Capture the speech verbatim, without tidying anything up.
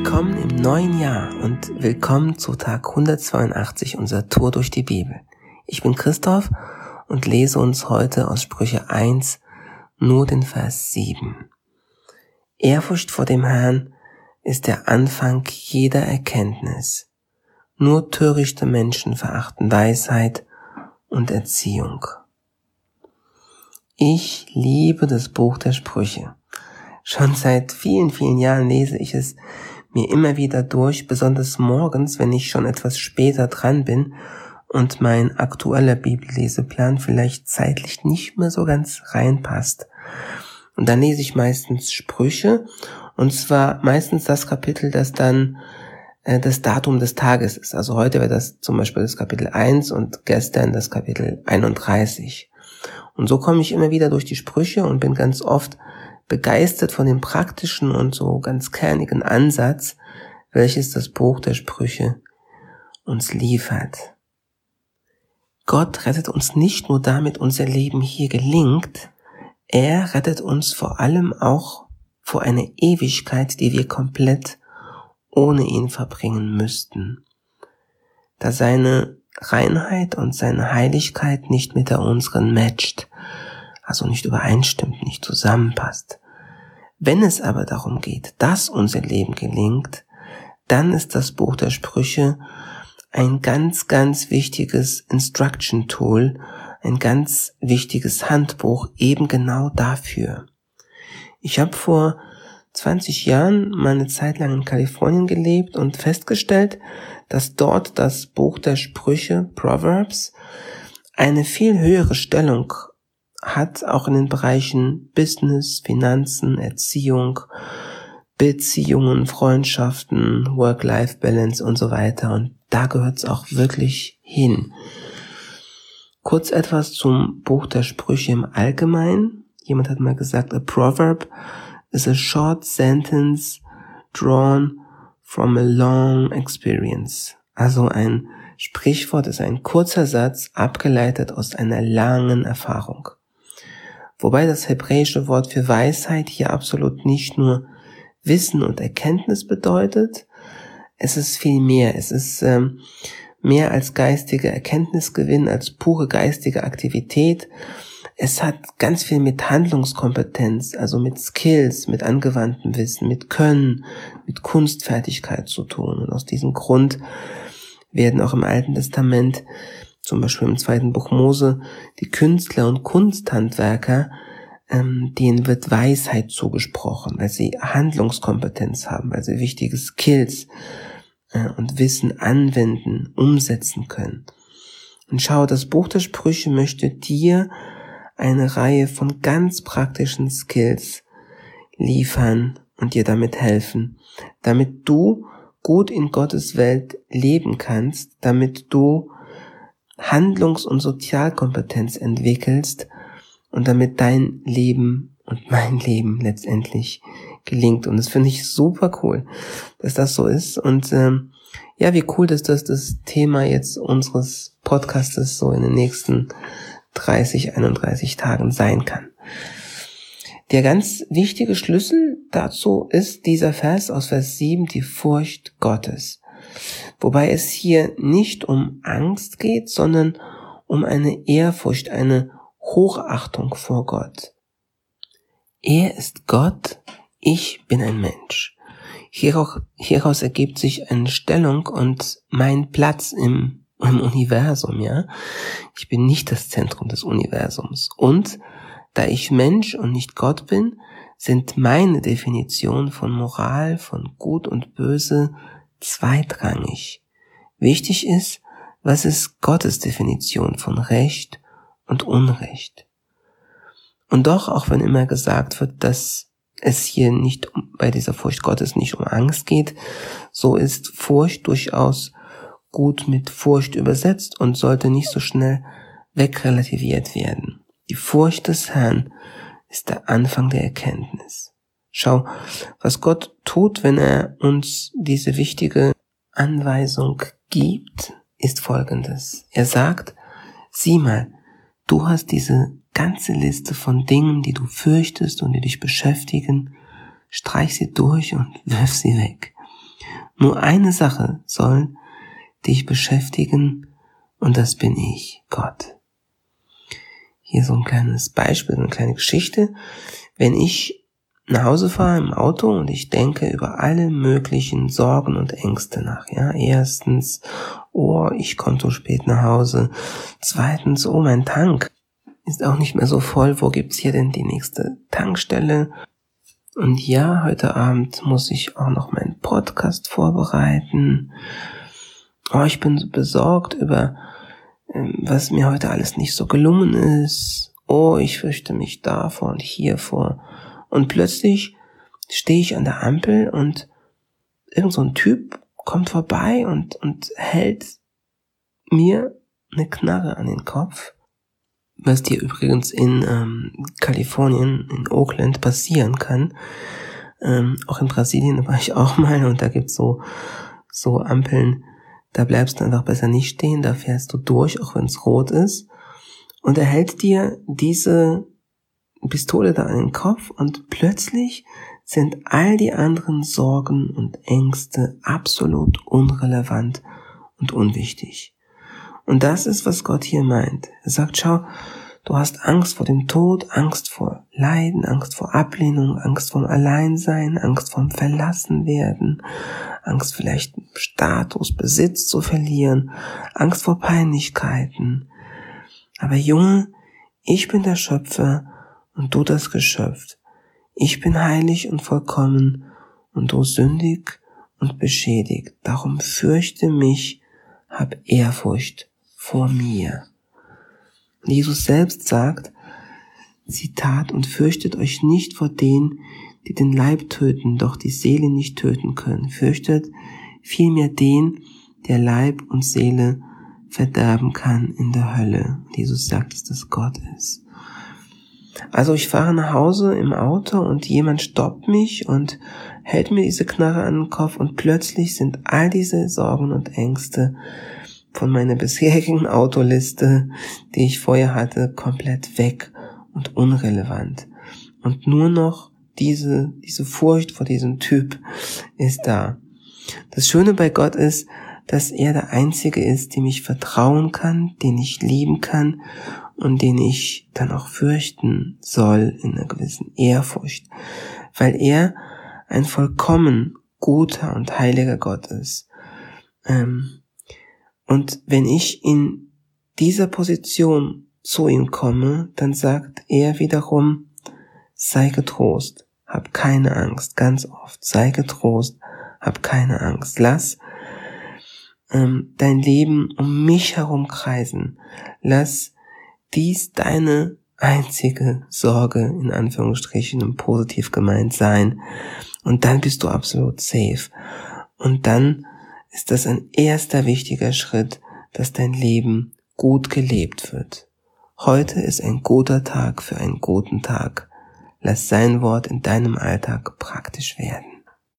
Willkommen im neuen Jahr und willkommen zu Tag hundertzweiundachtzig unserer Tour durch die Bibel. Ich bin Christoph und lese uns heute aus Sprüche eins nur den Vers sieben. Ehrfurcht vor dem Herrn ist der Anfang jeder Erkenntnis. Nur törichte Menschen verachten Weisheit und Erziehung. Ich liebe das Buch der Sprüche. Schon seit vielen, vielen Jahren lese ich es mir immer wieder durch, besonders morgens, wenn ich schon etwas später dran bin und mein aktueller Bibelleseplan vielleicht zeitlich nicht mehr so ganz reinpasst. Und dann lese ich meistens Sprüche, und zwar meistens das Kapitel, das dann äh, das Datum des Tages ist. Also heute wäre das zum Beispiel das Kapitel eins und gestern das Kapitel einunddreißig. Und so komme ich immer wieder durch die Sprüche und bin ganz oft begeistert von dem praktischen und so ganz kernigen Ansatz, welches das Buch der Sprüche uns liefert. Gott rettet uns nicht nur damit unser Leben hier gelingt, er rettet uns vor allem auch vor einer Ewigkeit, die wir komplett ohne ihn verbringen müssten, da seine Reinheit und seine Heiligkeit nicht mit der unseren matcht, also nicht übereinstimmt, nicht zusammenpasst. Wenn es aber darum geht, dass unser Leben gelingt, dann ist das Buch der Sprüche ein ganz, ganz wichtiges Instruction Tool, ein ganz wichtiges Handbuch eben genau dafür. Ich habe vor zwanzig Jahren mal eine Zeit lang in Kalifornien gelebt und festgestellt, dass dort das Buch der Sprüche, Proverbs, eine viel höhere Stellung hat, auch in den Bereichen Business, Finanzen, Erziehung, Beziehungen, Freundschaften, Work-Life-Balance und so weiter. Und da gehört es auch wirklich hin. Kurz etwas zum Buch der Sprüche im Allgemeinen. Jemand hat mal gesagt, a proverb is a short sentence drawn from a long experience. Also ein Sprichwort ist ein kurzer Satz, abgeleitet aus einer langen Erfahrung. Wobei das hebräische Wort für Weisheit hier absolut nicht nur Wissen und Erkenntnis bedeutet, es ist viel mehr. Es ist ähm, mehr als geistiger Erkenntnisgewinn, als pure geistige Aktivität. Es hat ganz viel mit Handlungskompetenz, also mit Skills, mit angewandtem Wissen, mit Können, mit Kunstfertigkeit zu tun. Und aus diesem Grund werden auch im Alten Testament, zum Beispiel im zweiten Buch Mose, die Künstler und Kunsthandwerker, ähm, denen wird Weisheit zugesprochen, weil sie Handlungskompetenz haben, weil sie wichtige Skills äh, und Wissen anwenden, umsetzen können. Und schau, das Buch der Sprüche möchte dir eine Reihe von ganz praktischen Skills liefern und dir damit helfen, damit du gut in Gottes Welt leben kannst, damit du Handlungs- und Sozialkompetenz entwickelst und damit dein Leben und mein Leben letztendlich gelingt. Und das finde ich super cool, dass das so ist. Und ähm, ja, wie cool, dass das das Thema jetzt unseres Podcastes so in den nächsten dreißig, einunddreißig Tagen sein kann. Der ganz wichtige Schlüssel dazu ist dieser Vers aus Vers sieben, die Furcht Gottes. Wobei es hier nicht um Angst geht, sondern um eine Ehrfurcht, eine Hochachtung vor Gott. Er ist Gott, ich bin ein Mensch. Hieraus, hieraus ergibt sich eine Stellung und mein Platz im, im Universum, ja. Ich bin nicht das Zentrum des Universums. Und da ich Mensch und nicht Gott bin, sind meine Definitionen von Moral, von Gut und Böse zweitrangig. Wichtig ist, was ist Gottes Definition von Recht und Unrecht. Und doch, auch wenn immer gesagt wird, dass es hier nicht bei dieser Furcht Gottes nicht um Angst geht, so ist Furcht durchaus gut mit Furcht übersetzt und sollte nicht so schnell wegrelativiert werden. Die Furcht des Herrn ist der Anfang der Erkenntnis. Schau, was Gott tut, wenn er uns diese wichtige Anweisung gibt, ist Folgendes. Er sagt, sieh mal, du hast diese ganze Liste von Dingen, die du fürchtest und die dich beschäftigen, streich sie durch und wirf sie weg. Nur eine Sache soll dich beschäftigen, und das bin ich, Gott. Hier so ein kleines Beispiel, eine kleine Geschichte. Wenn ich nach Hause fahre im Auto und ich denke über alle möglichen Sorgen und Ängste nach, ja, erstens, oh, ich komme so spät nach Hause. Zweitens, oh, mein Tank ist auch nicht mehr so voll. Wo gibt's hier denn die nächste Tankstelle? Und ja, heute Abend muss ich auch noch meinen Podcast vorbereiten. Oh, ich bin so besorgt über, was mir heute alles nicht so gelungen ist. Oh, ich fürchte mich davor und hier vor. Und plötzlich stehe ich an der Ampel und irgend so ein Typ kommt vorbei und, und hält mir eine Knarre an den Kopf. Was dir übrigens in ähm, Kalifornien, in Oakland passieren kann. Ähm, auch in Brasilien war ich auch mal und da gibt's so, so Ampeln, da bleibst du einfach besser nicht stehen, da fährst du durch, auch wenn es rot ist. Und er hält dir diese Pistole da an den Kopf und plötzlich sind all die anderen Sorgen und Ängste absolut unrelevant und unwichtig. Und das ist, was Gott hier meint. Er sagt, schau, du hast Angst vor dem Tod, Angst vor Leiden, Angst vor Ablehnung, Angst vor Alleinsein, Angst vor Verlassenwerden, Angst vielleicht Status, Besitz zu verlieren, Angst vor Peinlichkeiten. Aber Junge, ich bin der Schöpfer und du das Geschöpf. Ich bin heilig und vollkommen und du sündig und beschädigt. Darum fürchte mich, hab Ehrfurcht vor mir. Jesus selbst sagt, Zitat, und fürchtet euch nicht vor denen, die den Leib töten, doch die Seele nicht töten können. Fürchtet vielmehr den, der Leib und Seele verderben kann in der Hölle. Jesus sagt, dass das Gott ist. Also ich fahre nach Hause im Auto und jemand stoppt mich und hält mir diese Knarre an den Kopf und plötzlich sind all diese Sorgen und Ängste von meiner bisherigen Autoliste, die ich vorher hatte, komplett weg und unrelevant. Und nur noch diese, diese Furcht vor diesem Typ ist da. Das Schöne bei Gott ist, dass er der Einzige ist, dem ich vertrauen kann, den ich lieben kann und den ich dann auch fürchten soll in einer gewissen Ehrfurcht, weil er ein vollkommen guter und heiliger Gott ist. Ähm, und wenn ich in dieser Position zu ihm komme, dann sagt er wiederum, sei getrost, hab keine Angst, ganz oft, sei getrost, hab keine Angst, lass ähm, dein Leben um mich herum kreisen, lass dies deine einzige Sorge, in Anführungsstrichen und positiv gemeint sein, und dann bist du absolut safe. Und dann ist das ein erster wichtiger Schritt, dass dein Leben gut gelebt wird. Heute ist ein guter Tag für einen guten Tag. Lass sein Wort in deinem Alltag praktisch werden.